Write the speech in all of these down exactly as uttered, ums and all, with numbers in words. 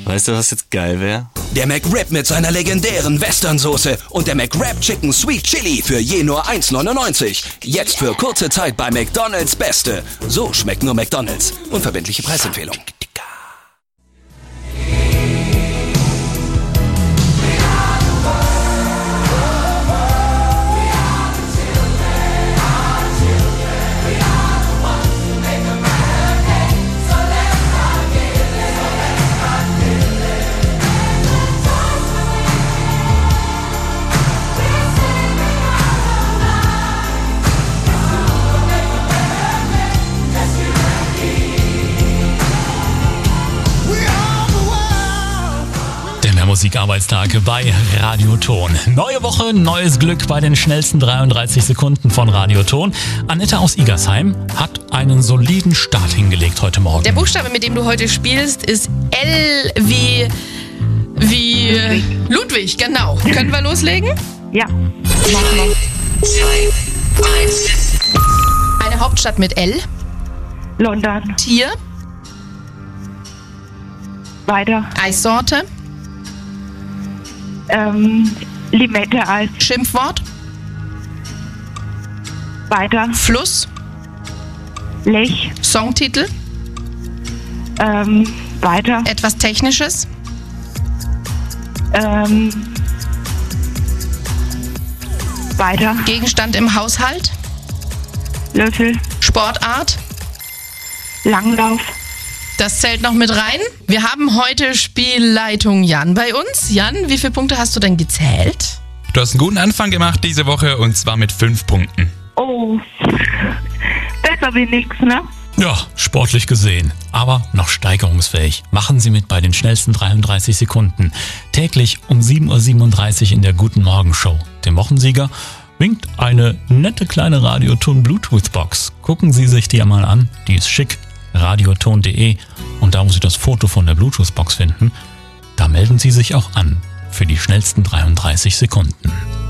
Weißt du, was jetzt geil wäre? Der McWrap mit seiner legendären Western-Soße und der McWrap Chicken Sweet Chili für je nur eins neunundneunzig. Jetzt für kurze Zeit bei McDonald's Beste. So schmeckt nur McDonald's. Unverbindliche Preisempfehlung. Musikarbeitstag bei Radioton. Neue Woche, neues Glück bei den schnellsten dreiunddreißig Sekunden von Radioton. Annette aus Igersheim hat einen soliden Start hingelegt heute Morgen. Der Buchstabe, mit dem du heute spielst, ist L wie, wie Ludwig. Ludwig, genau. Können wir loslegen? Ja. Machen wir. zwei, eins. Eine Hauptstadt mit L. London. Tier. Weiter. Eissorte. Ähm, Limette-Eis. Schimpfwort. Weiter. Fluss. Lech. Songtitel. Ähm, weiter. Etwas Technisches. Ähm, weiter. Gegenstand im Haushalt. Löffel. Sportart. Langlauf. Das zählt noch mit rein. Wir haben heute Spielleitung Jan bei uns. Jan, wie viele Punkte hast du denn gezählt? Du hast einen guten Anfang gemacht diese Woche und zwar mit fünf Punkten. Oh, besser wie nix, ne? Ja, sportlich gesehen, aber noch steigerungsfähig. Machen Sie mit bei den schnellsten dreiunddreißig Sekunden. Täglich um sieben Uhr siebenunddreißig in der Guten Morgen Show. Dem Wochensieger winkt eine nette kleine Radioton Bluetooth Box. Gucken Sie sich die einmal an, die ist schick. radioton punkt de und da, wo Sie das Foto von der Bluetooth-Box finden, da melden Sie sich auch an für die schnellsten dreiunddreißig Sekunden.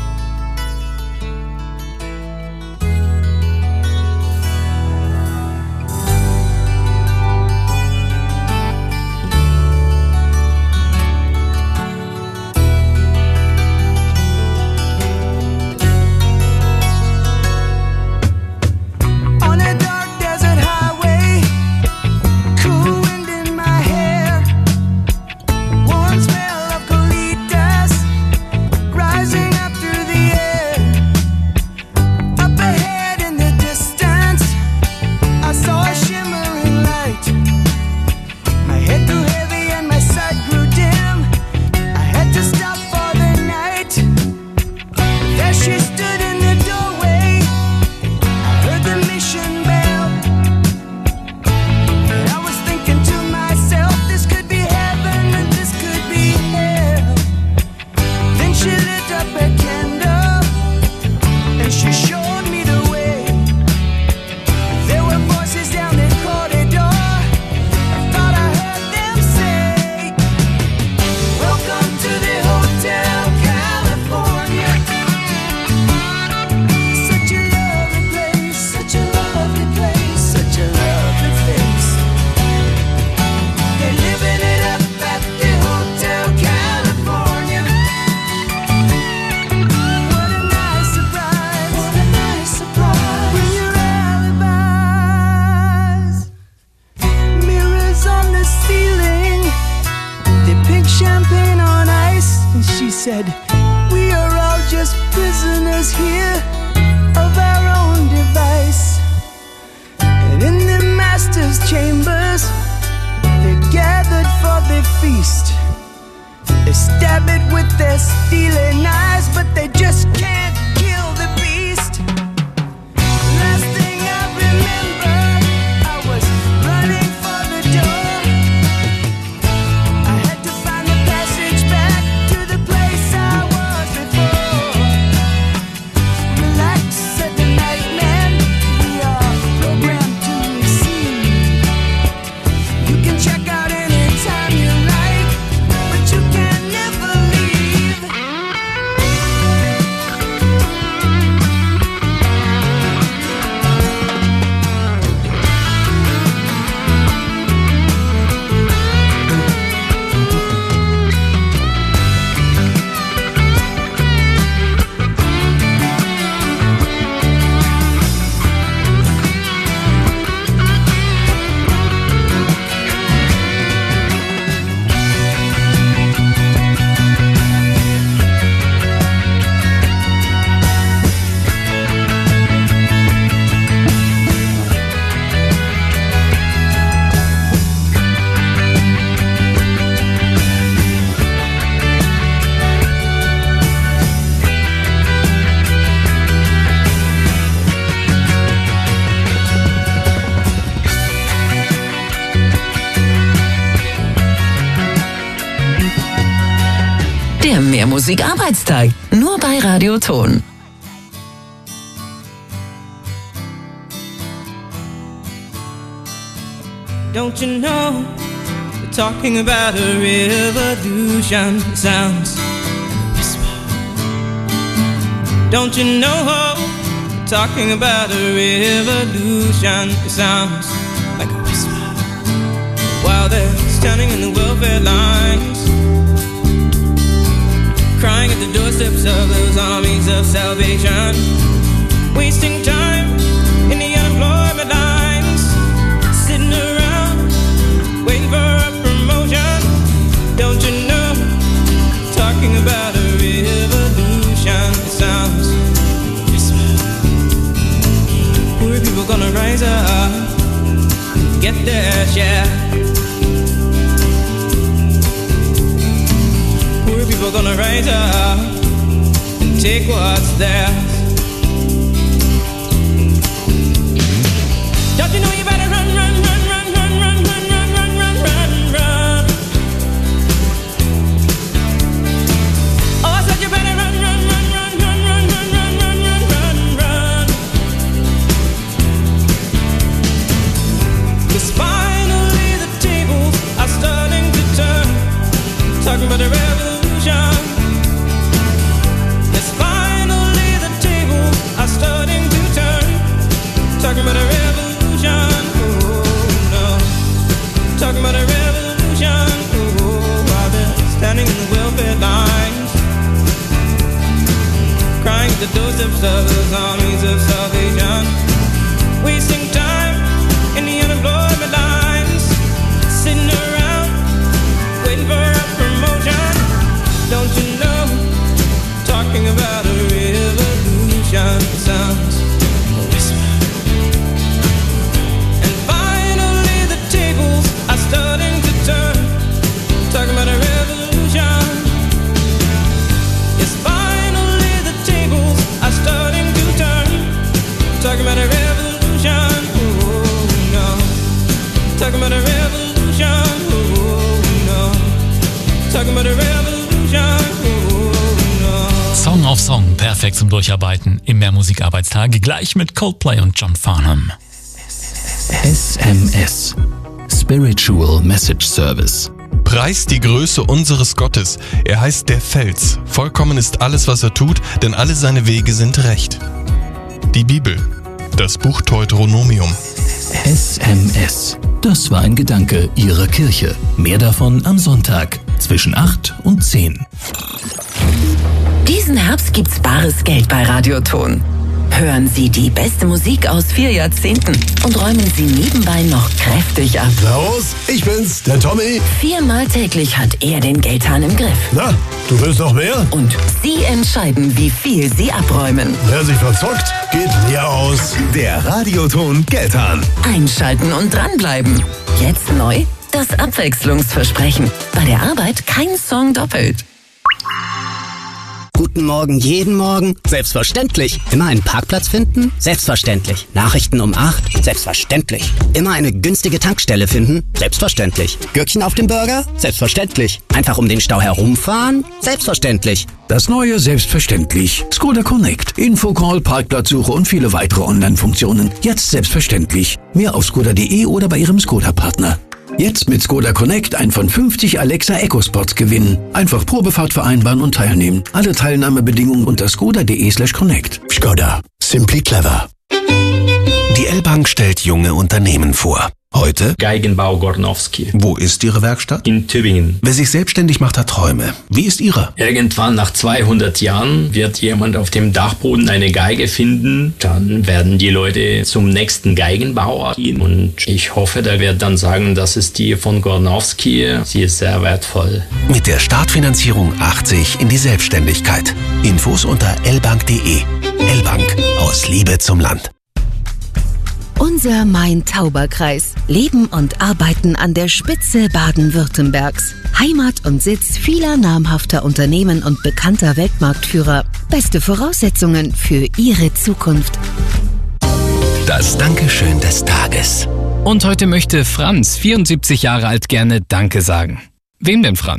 said, we are all just prisoners here of our own device. And in the master's chambers, they're gathered for their feast. They stab it with their stealing eyes, but they just can't kill the beast. Last thing I remember, I was running for the door. I had to find the passage back to the place I was before. Relax, said the night man, we are programmed to receive. You can check out anytime you like, but you can never leave. Der Mehrmusik-Arbeitstag. Nur bei Radioton. Don't you know, they're talking about a revolution. It sounds like a whisper. Don't you know, they're talking about a revolution. It sounds like a whisper. While they're standing in the welfare lines, crying at the doorsteps of those armies of salvation, wasting time in the unemployment lines, sitting around waiting for a promotion. Don't you know, talking about a revolution. It sounds whisper. Poor people gonna rise up and get their share. Poor people gonna rise up and take what's theirs. Don't you know you better run, run, run, run, run, run, run, run, run, run, run, run. Oh, I said you better run, run, run, run, run, run, run, run, run, run, run, run. 'Cause finally the tables are starting to turn. Talking about the revolution. Yes, finally the tables are starting to turn. Talking about a revolution. Oh no. Talking about a revolution. Oh, while they're standing in the welfare lines, crying at the doorsteps of those armies of salvation, wasting time in the unemployment lines, sitting around waiting for a promotion. Don't you know, talking about a revolution sounds a whisper. And finally the tables are starting to turn. Talking about a revolution. Yes, finally the tables are starting to turn. Talking about a revolution. Oh no. Talking about a revolution. Oh no. Talking about a revolution. Oh no. Song auf Song, perfekt zum Durcharbeiten im Mehrmusik-Arbeitstag, gleich mit Coldplay und John Farnham. S M S. Spiritual Message Service. Preist die Größe unseres Gottes. Er heißt der Fels. Vollkommen ist alles, was er tut, denn alle seine Wege sind recht. Die Bibel. Das Buch Deuteronomium. S M S. Das war ein Gedanke Ihrer Kirche. Mehr davon am Sonntag zwischen acht und zehn. Diesen Herbst gibt's bares Geld bei Radioton. Hören Sie die beste Musik aus vier Jahrzehnten und räumen Sie nebenbei noch kräftig ab. Servus, ich bin's, der Tommy. Viermal täglich hat er den Geldhahn im Griff. Na, du willst noch mehr? Und Sie entscheiden, wie viel Sie abräumen. Wer sich verzockt, geht leer aus. Der Radioton Geldhahn. Einschalten und dranbleiben. Jetzt neu, das Abwechslungsversprechen. Bei der Arbeit kein Song doppelt. Guten Morgen jeden Morgen? Selbstverständlich. Immer einen Parkplatz finden? Selbstverständlich. Nachrichten um acht? Selbstverständlich. Immer eine günstige Tankstelle finden? Selbstverständlich. Gürkchen auf dem Burger? Selbstverständlich. Einfach um den Stau herumfahren? Selbstverständlich. Das neue Selbstverständlich. Skoda Connect. Infocall, Parkplatzsuche und viele weitere Online-Funktionen. Jetzt selbstverständlich. Mehr auf skoda punkt de oder bei Ihrem Skoda-Partner. Jetzt mit Skoda Connect ein von fünfzig Alexa EcoSpots gewinnen. Einfach Probefahrt vereinbaren und teilnehmen. Alle Teilnahmebedingungen unter skoda punkt de slash connect. Skoda. Simply clever. Die L-Bank stellt junge Unternehmen vor. Heute Geigenbau Gornowski. Wo ist Ihre Werkstatt? In Tübingen. Wer sich selbstständig macht, hat Träume. Wie ist Ihre? Irgendwann nach zweihundert Jahren wird jemand auf dem Dachboden eine Geige finden. Dann werden die Leute zum nächsten Geigenbauer gehen. Und ich hoffe, der wird dann sagen, das ist die von Gornowski. Sie ist sehr wertvoll. Mit der Startfinanzierung achtzig in die Selbstständigkeit. Infos unter l bank punkt de. L-Bank. Aus Liebe zum Land. Unser Main-Tauber-Kreis. Leben und arbeiten an der Spitze Baden-Württembergs. Heimat und Sitz vieler namhafter Unternehmen und bekannter Weltmarktführer. Beste Voraussetzungen für Ihre Zukunft. Das Dankeschön des Tages. Und heute möchte Franz, vierundsiebzig Jahre alt, gerne Danke sagen. Wem denn, Franz?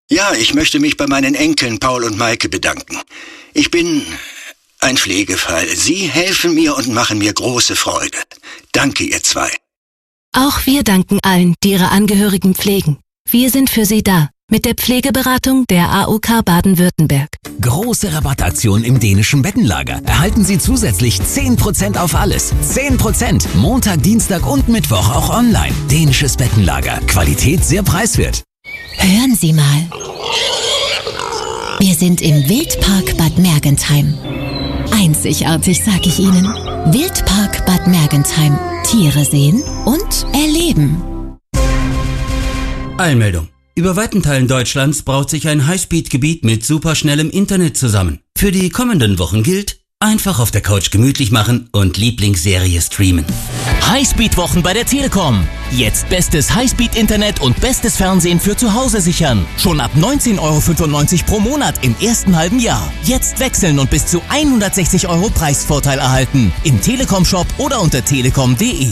Ja, ich möchte mich bei meinen Enkeln Paul und Maike bedanken. Ich bin ein Pflegefall. Sie helfen mir und machen mir große Freude. Danke, ihr zwei. Auch wir danken allen, die ihre Angehörigen pflegen. Wir sind für Sie da. Mit der Pflegeberatung der A O K Baden-Württemberg. Große Rabattaktion im dänischen Bettenlager. Erhalten Sie zusätzlich zehn Prozent auf alles. zehn Prozent. Montag, Dienstag und Mittwoch auch online. Dänisches Bettenlager. Qualität sehr preiswert. Hören Sie mal. Wir sind im Wildpark Bad Mergentheim. Einzigartig, sag ich Ihnen. Wildpark Bad Mergentheim. Tiere sehen und erleben. Eilmeldung. Über weiten Teilen Deutschlands braut sich ein Highspeed-Gebiet mit superschnellem Internet zusammen. Für die kommenden Wochen gilt, einfach auf der Couch gemütlich machen und Lieblingsserie streamen. Highspeed-Wochen bei der Telekom. Jetzt bestes Highspeed-Internet und bestes Fernsehen für zu Hause sichern. Schon ab neunzehn Euro fünfundneunzig pro Monat im ersten halben Jahr. Jetzt wechseln und bis zu hundertsechzig Euro Preisvorteil erhalten. Im Telekom-Shop oder unter telekom punkt de.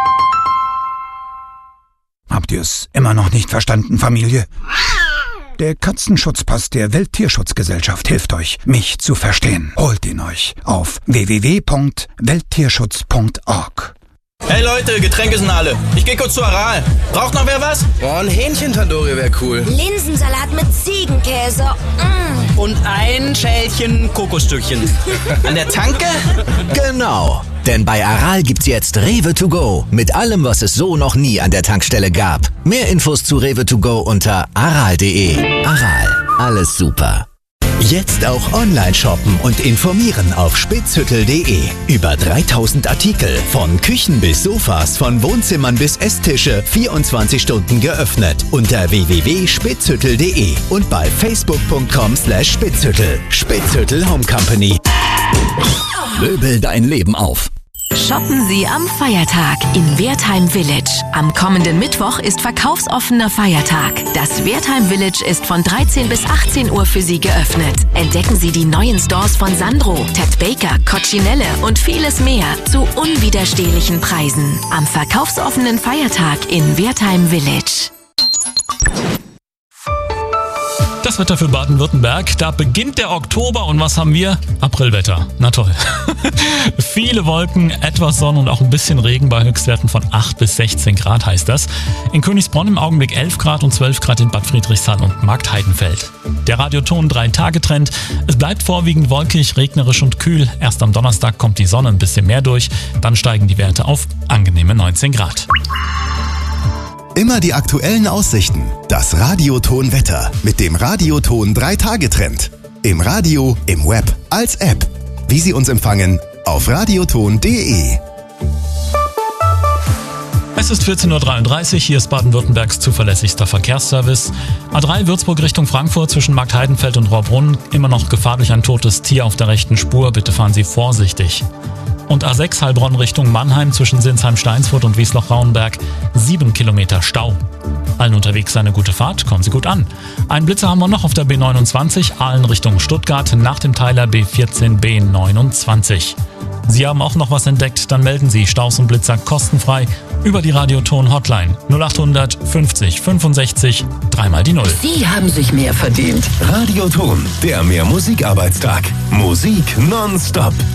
Habt ihr es immer noch nicht verstanden, Familie? Der Katzenschutzpass der Welttierschutzgesellschaft hilft euch, mich zu verstehen. Holt ihn euch auf w w w punkt welttierschutz punkt org. Hey Leute, Getränke sind alle. Ich geh kurz zu Aral. Braucht noch wer was? Boah, ein Hähnchen-Tandoori wäre cool. Linsensalat mit Ziegenkäse. Mm. Und ein Schälchen Kokosstückchen. An der Tanke? Genau. Denn bei Aral gibt's jetzt Rewe to go. Mit allem, was es so noch nie an der Tankstelle gab. Mehr Infos zu Rewe to go unter aral punkt de. Aral. Alles super. Jetzt auch online shoppen und informieren auf spitzhüttel punkt de. Über dreitausend Artikel, von Küchen bis Sofas, von Wohnzimmern bis Esstische, vierundzwanzig Stunden geöffnet. Unter w w w punkt spitzhüttel punkt de und bei facebook punkt com slash spitzhüttel. Spitzhüttel Home Company. Möbel dein Leben auf. Shoppen Sie am Feiertag in Wertheim Village. Am kommenden Mittwoch ist verkaufsoffener Feiertag. Das Wertheim Village ist von dreizehn bis achtzehn Uhr für Sie geöffnet. Entdecken Sie die neuen Stores von Sandro, Ted Baker, Coccinelle und vieles mehr zu unwiderstehlichen Preisen. Am verkaufsoffenen Feiertag in Wertheim Village. Das Wetter für Baden-Württemberg, da beginnt der Oktober und was haben wir? Aprilwetter. Na toll. Viele Wolken, etwas Sonne und auch ein bisschen Regen bei Höchstwerten von acht bis sechzehn Grad heißt das. In Königsbronn im Augenblick elf Grad und zwölf Grad in Bad Friedrichsthal und Marktheidenfeld. Der Radioton drei Tage Trend. Es bleibt vorwiegend wolkig, regnerisch und kühl. Erst am Donnerstag kommt die Sonne ein bisschen mehr durch. Dann steigen die Werte auf angenehme neunzehn Grad. Immer die aktuellen Aussichten. Das Radioton-Wetter mit dem Radioton drei Tage Trend. Im Radio, im Web, als App. Wie Sie uns empfangen, auf radioton punkt de. Es ist vierzehn Uhr dreiunddreißig, hier ist Baden-Württembergs zuverlässigster Verkehrsservice. A drei Würzburg Richtung Frankfurt zwischen Marktheidenfeld und Rohrbrunn. Immer noch Gefahr durch ein totes Tier auf der rechten Spur, bitte fahren Sie vorsichtig. Und A sechs Heilbronn Richtung Mannheim zwischen Sinsheim-Steinsfurt und Wiesloch-Rauenberg. Sieben Kilometer Stau. Allen unterwegs eine gute Fahrt, kommen Sie gut an. Einen Blitzer haben wir noch auf der B neunundzwanzig, Aalen Richtung Stuttgart, nach dem Teiler B vierzehn B neunundzwanzig. Sie haben auch noch was entdeckt, dann melden Sie Staus und Blitzer kostenfrei über die Radioton-Hotline null achthundert fünfzig fünfundsechzig, dreimal die Null. Sie haben sich mehr verdient. Radioton, der Mehr-Musik-Arbeitstag. Musik nonstop.